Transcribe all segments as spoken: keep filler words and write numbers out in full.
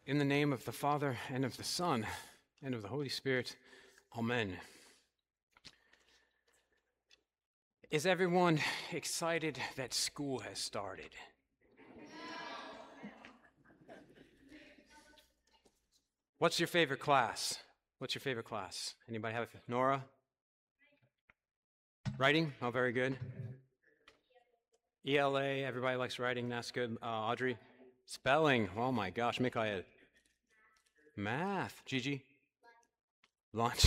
In the name of the Father, and of the Son, and of the Holy Spirit, Amen. Is everyone excited that school has started? What's your favorite class? What's your favorite class? Anybody have a Nora? Writing? Oh, very good. E L A, everybody likes writing, that's good. Uh, Audrey? Spelling, oh my gosh, Mikhail. Math, Gigi? Lunch.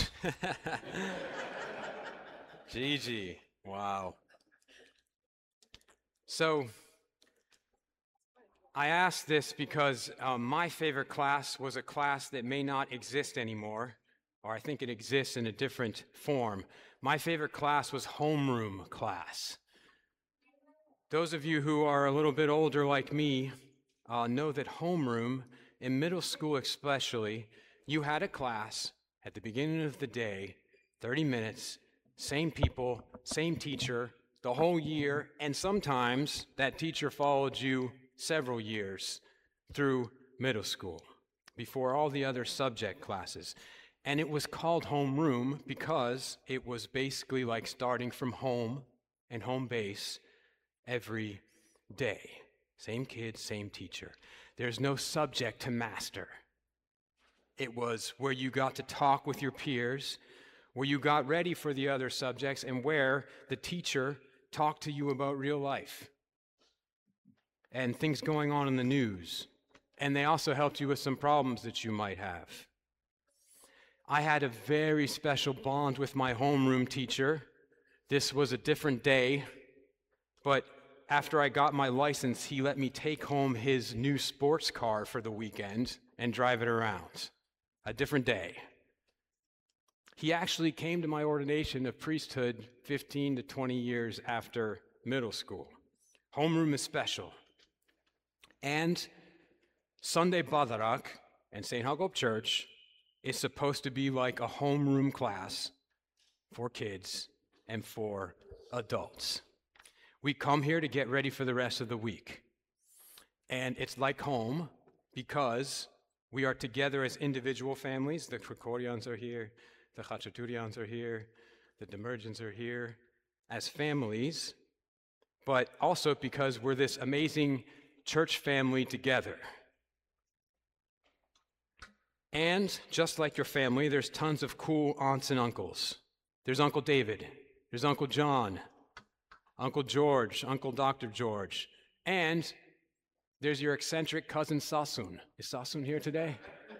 Gigi, wow. So, I asked this because um, my favorite class was a class that may not exist anymore, or I think it exists in a different form. My favorite class was homeroom class. Those of you who are a little bit older like me uh, know that homeroom, in middle school especially, you had a class at the beginning of the day, thirty minutes, same people, same teacher, the whole year, and sometimes that teacher followed you several years through middle school, before all the other subject classes. And it was called homeroom because it was basically like starting from home and home base every day. Same kid, same teacher. There's no subject to master. It was where you got to talk with your peers, where you got ready for the other subjects, and where the teacher talked to you about real life and things going on in the news. And they also helped you with some problems that you might have. I had a very special bond with my homeroom teacher. This was a different day, but after I got my license, he let me take home his new sports car for the weekend and drive it around. A different day. He actually came to my ordination of priesthood fifteen to twenty years after middle school. Homeroom is special. And Sunday Badarak and Saint Hagop Church is supposed to be like a homeroom class for kids and for adults. We come here to get ready for the rest of the week. And it's like home because we are together as individual families. The Krikorians are here, the Khachaturians are here, the Demergens are here as families, but also because we're this amazing church family together. And just like your family, there's tons of cool aunts and uncles. There's Uncle David, there's Uncle John, Uncle George, Uncle Doctor George, and there's your eccentric cousin Sasun. Is Sasun here today?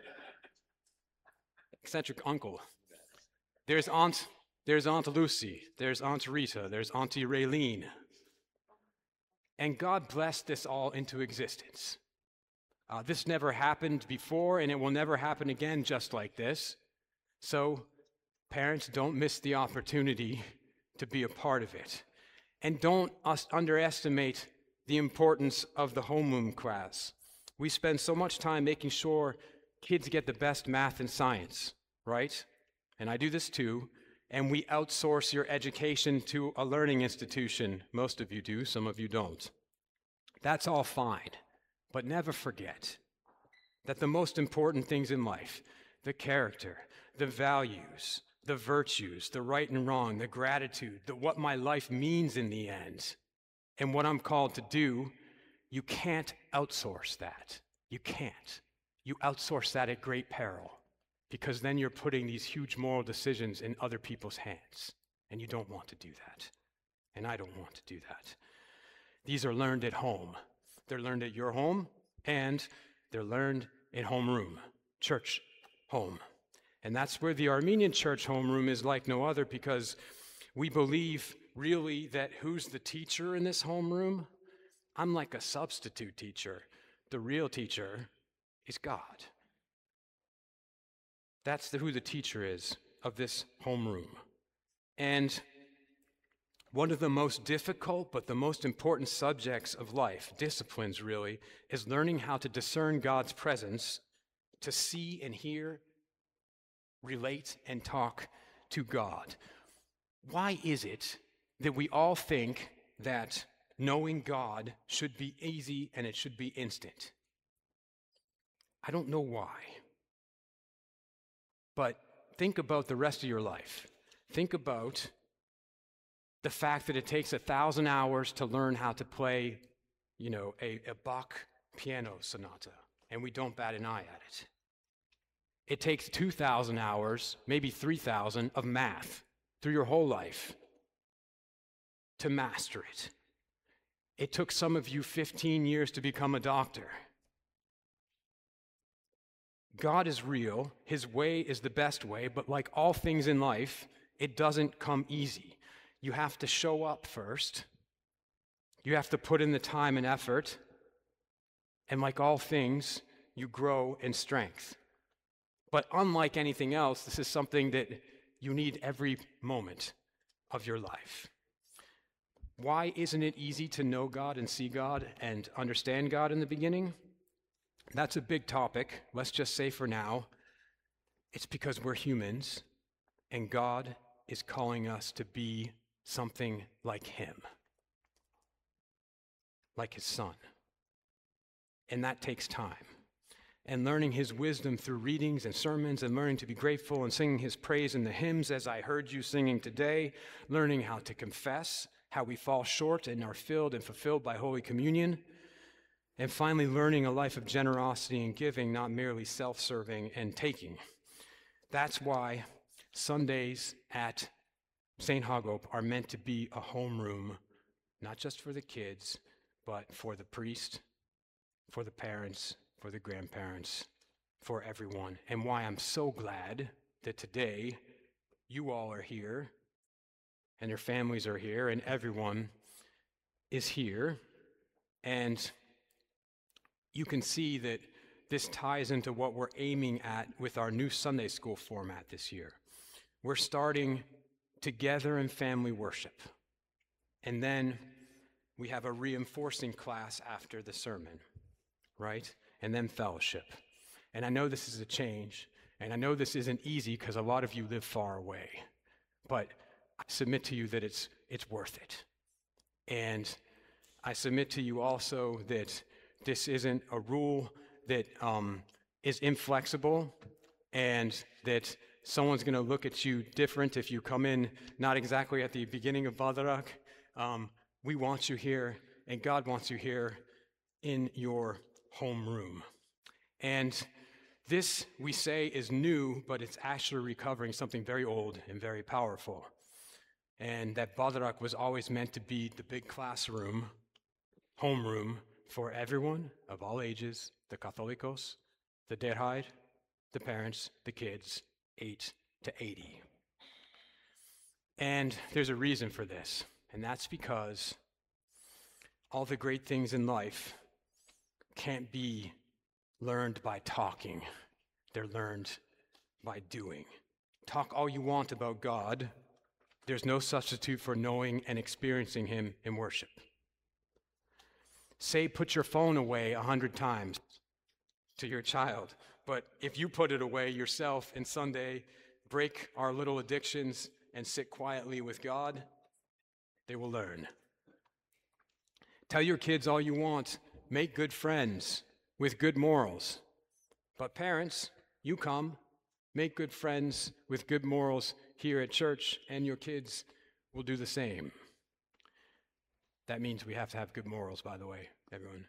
Eccentric uncle. There's Aunt, there's Aunt Lucy, there's Aunt Rita, there's Auntie Raylene. And God blessed this all into existence. Uh, this never happened before, and it will never happen again just like this. So, parents, don't miss the opportunity to be a part of it. And don't us underestimate the importance of the homeroom class. We spend so much time making sure kids get the best math and science, right? And I do this too. And we outsource your education to a learning institution. Most of you do, some of you don't. That's all fine. But never forget that the most important things in life, the character, the values, the virtues, the right and wrong, the gratitude, the what my life means in the end, and what I'm called to do, you can't outsource that. You can't. You outsource that at great peril, because then you're putting these huge moral decisions in other people's hands, and you don't want to do that. And I don't want to do that. These are learned at home. They're learned at your home, and they're learned in homeroom, church home. And that's where the Armenian church homeroom is like no other, because we believe really that who's the teacher in this homeroom? I'm like a substitute teacher. The real teacher is God. That's the, who the teacher is of this homeroom. And one of the most difficult but the most important subjects of life, disciplines really, is learning how to discern God's presence, to see and hear, relate and talk to God. Why is it that we all think that knowing God should be easy and it should be instant? I don't know why. But think about the rest of your life. Think about the fact that it takes a thousand hours to learn how to play, you know, a, a Bach piano sonata, and we don't bat an eye at it. It takes two thousand hours, maybe three thousand, of math through your whole life to master it. It took some of you fifteen years to become a doctor. God is real. His way is the best way, but like all things in life, it doesn't come easy. You have to show up first. You have to put in the time and effort. And like all things, you grow in strength. But unlike anything else, this is something that you need every moment of your life. Why isn't it easy to know God and see God and understand God in the beginning? That's a big topic. Let's just say for now, it's because we're humans and God is calling us to be something like Him, like His Son. And that takes time. And learning His wisdom through readings and sermons and learning to be grateful and singing His praise in the hymns as I heard you singing today, learning how to confess, how we fall short and are filled and fulfilled by Holy Communion, and finally learning a life of generosity and giving, not merely self-serving and taking. That's why Sundays at Saint Hagop are meant to be a homeroom, not just for the kids, but for the priest, for the parents, for the grandparents, for everyone. And why I'm so glad that today you all are here, and your families are here, and everyone is here. And you can see that this ties into what we're aiming at with our new Sunday school format this year. We're starting together in family worship. And then we have a reinforcing class after the sermon, right? And then fellowship. And I know this is a change, and I know this isn't easy because a lot of you live far away. But I submit to you that it's it's worth it. And I submit to you also that this isn't a rule that um, is inflexible and that someone's going to look at you different if you come in not exactly at the beginning of Badarak. Um, we want you here, and God wants you here in your homeroom. And this, we say, is new, but it's actually recovering something very old and very powerful. And that Badarak was always meant to be the big classroom, homeroom, for everyone of all ages, the Catholicos, the Derhaid, the parents, the kids, eight to eighty. And there's a reason for this, and that's because all the great things in life can't be learned by talking. They're learned by doing. Talk all you want about God. There's no substitute for knowing and experiencing Him in worship. Say, put your phone away a hundred times to your child, but if you put it away yourself in Sunday, break our little addictions and sit quietly with God, they will learn. Tell your kids all you want, make good friends with good morals. But parents, you come, make good friends with good morals here at church, and your kids will do the same. That means we have to have good morals, by the way, everyone.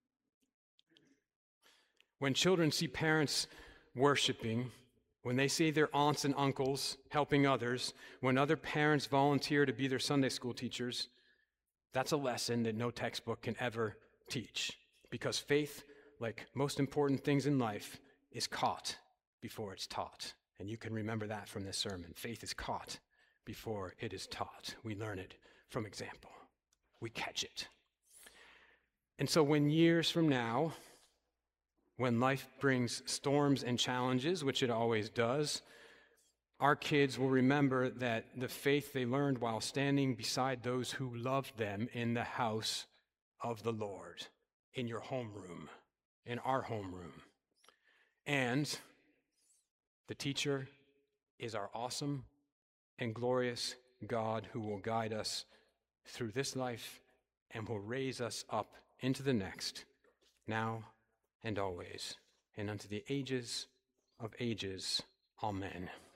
When children see parents worshiping, when they see their aunts and uncles helping others, when other parents volunteer to be their Sunday school teachers, that's a lesson that no textbook can ever teach. Because faith, like most important things in life, is caught before it's taught. And you can remember that from this sermon. Faith is caught before it is taught. We learn it from example. We catch it. And so when years from now, when life brings storms and challenges, which it always does, our kids will remember that the faith they learned while standing beside those who loved them in the house of the Lord, in your homeroom, in our homeroom. And the teacher is our awesome and glorious God who will guide us through this life and will raise us up into the next, now and always. and unto the ages of ages. Amen.